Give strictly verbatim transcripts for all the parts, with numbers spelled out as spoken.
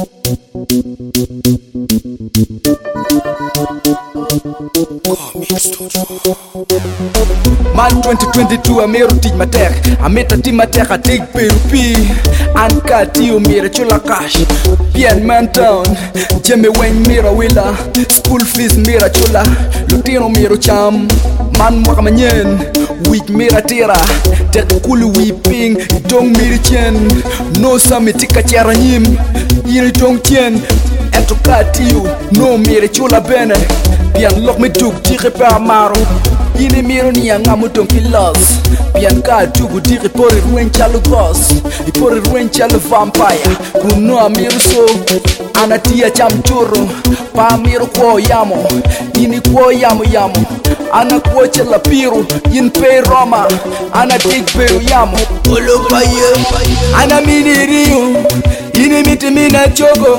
Man twenty twenty-two amero tij matek ameta ti matek atig peru pi an ka tio mira chula cash pien man town jeme wen mira wila school fees mira chula lutino miro cham man mwaka manyen week mira tira tek kulu weeping itong miri chen no samitika chara nyim yiri tong chen eto ka tio no mira chula bene pian lok me tuk tire pa maro ini miro ni angamu tong kilos pian ka tugu tire pori ruen chalo boss i pori ruen chalo vampire kuno amiro so anatia cham churro pa miro kwa yamo ini kwa yamo yamo ana kwa chala piro in pe roma ana tik pe yamo olo paye ana mini rio ini miti mina chogo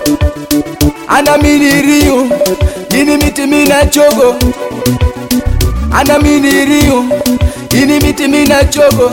ana mini rio ini miti mina chogo ana mini rio ini miti mina chogo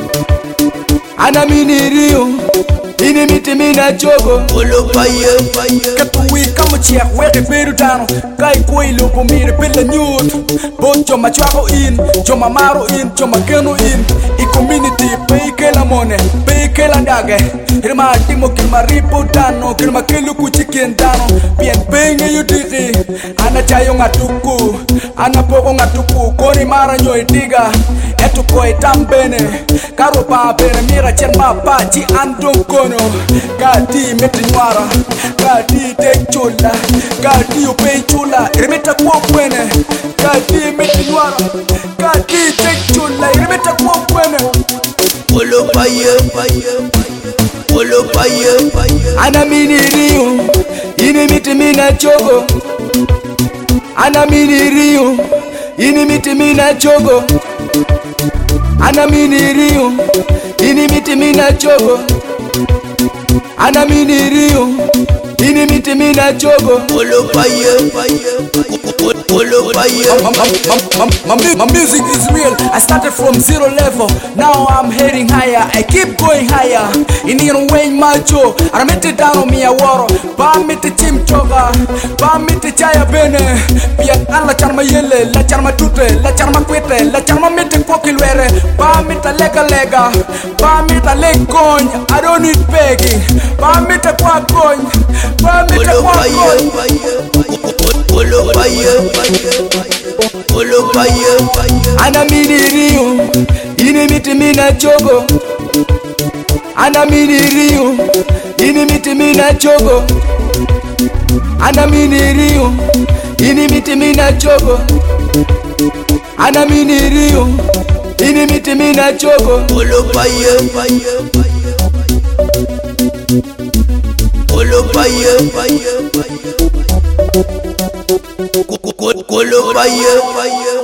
ana mini rio ini miti mina chogo olo paye kapu wi kama chia weke peru dano kai koi lopo mire pela nyut bon choma chwako in choma maro in choma keno in i community pay kela mone pay kela dage irma timo kilma ripo dano kilma kelu kuchiken dano bien penye yudiri ana chayo ngatuku ana pogo ngatuku koni mara nyoy diga etu koi tambene karo pa bene mira cherma pa chi andon kono kati meti nwara kati tek chula kati upe chula irmeta kwa kwene kati meti nwara kati tek chula irmeta kwa kwene olo paye olo paye ana mini rio ini miti mina chogo ana mini rio ini miti mina chogo ana mini rio ini miti mina chogo ana mini rio ini miti mina chogo olo paye olo paye my music is real. I started from zero level, now I'm heading higher. I keep going higher in your way macho I met it down on me a war ba mit team choga ba mit chaya bene pian alla charma yele la charma tute la charma kwete la charma mit kokilwere ba mit lega lega ba mit leg coin I don't need begging ba mit kwa coin ba mit kwa coin olo paye olo paye ana mini rio ini miti mina chogo ana mini rio ini miti mina chogo ana mini rio ini miti mina chogo ana mini rio ini miti mina chogo olo paye olo paye olo paye